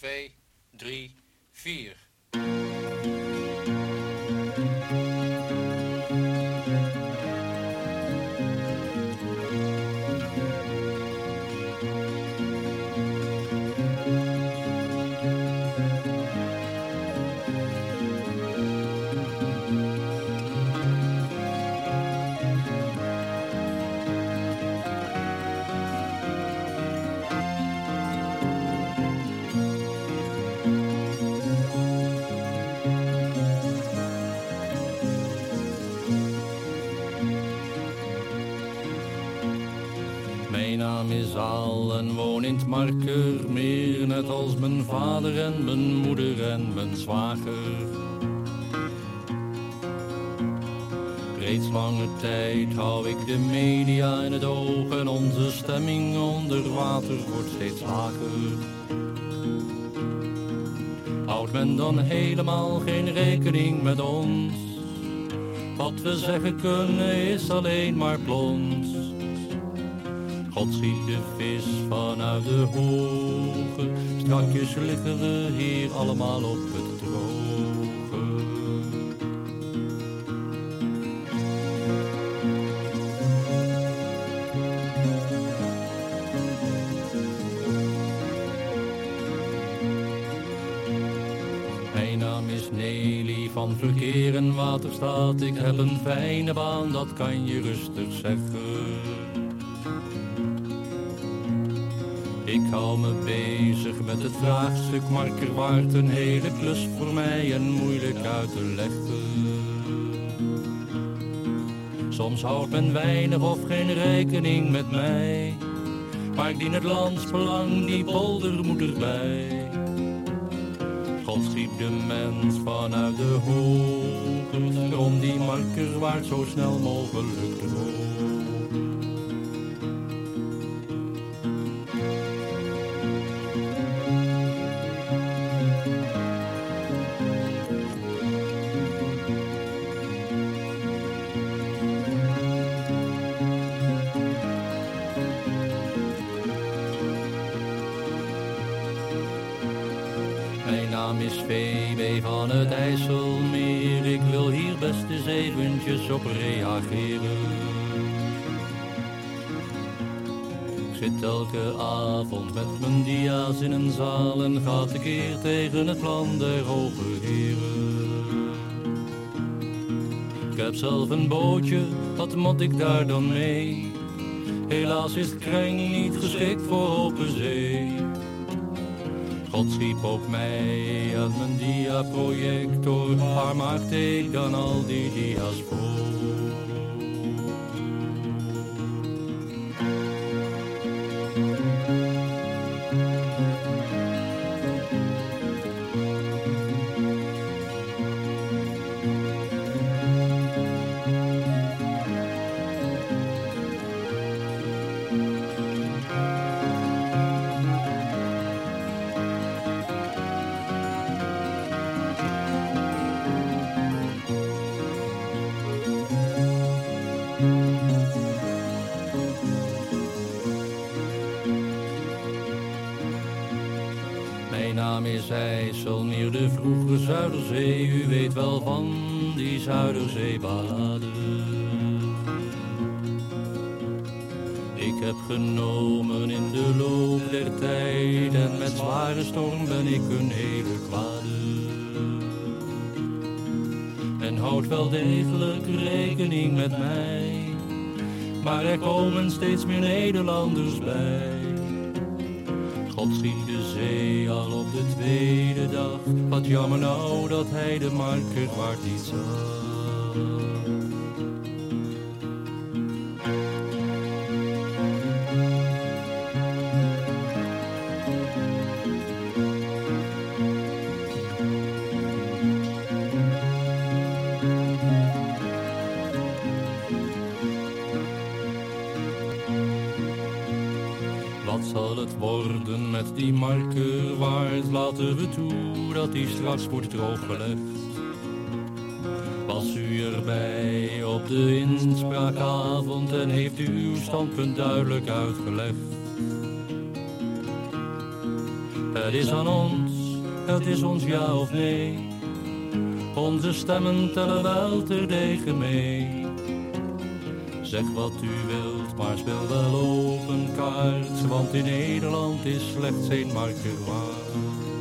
2, 3, 4. Mijn naam is Aal en woon in 't Markermeer, net als mijn vader en mijn moeder en mijn zwager. Reeds lange tijd hou ik de media in het oog en onze stemming onder water wordt steeds lager. Houdt men dan helemaal geen rekening met ons? Wat we zeggen kunnen is alleen maar plons. God schiet de vis vanuit de hoge, strakjes liggen we hier allemaal op het droge. Mijn naam is Nelly van Verkeer en Waterstaat. Ik heb een fijne baan, dat kan je rustig zeggen. Ik hou me bezig met het vraagstuk Markerwaard, een hele klus voor mij en moeilijk uit te leggen. Soms houdt men weinig of geen rekening met mij, maar ik dien het landsbelang, die polder moet erbij. God schiep de mens vanuit de hoge, daarom die Markerwaard zo snel mogelijk droog. Mijn naam is VB van het IJsselmeer. Ik wil hier best eens eventjes op reageren. Ik zit elke avond met mijn dia's in een zaal en ga tekeer tegen het plan der hoge heren. Ik heb zelf een bootje, wat moet ik daar dan mee? Helaas is het kreng niet geschikt voor open zee. God schiep ook mij en mijn diaprojector, waar maakte ik dan al die dia's voor? Mijn naam is IJsselmeer, de vroege Zuiderzee. U weet wel van die Zuiderzeeballade. Ik heb genomen in de loop der tijd en met zware storm ben ik een hele kwade. En houdt wel degelijk rekening met mij, maar er komen steeds meer Nederlanders bij. God schiep de zee al op de tweede dag. Wat jammer nou dat hij de Markerwaard niet zag. Wat zal het worden met die Markerwaard? Laten we toe dat die straks wordt drooggelegd. Was u erbij op de inspraakavond en heeft u uw standpunt duidelijk uitgelegd? Het is aan ons het is ons ja of nee. Onze stemmen tellen wel terdege mee. Zeg wat u wilt, maar speel wel open kaart, want in Nederland is slechts één marker waard.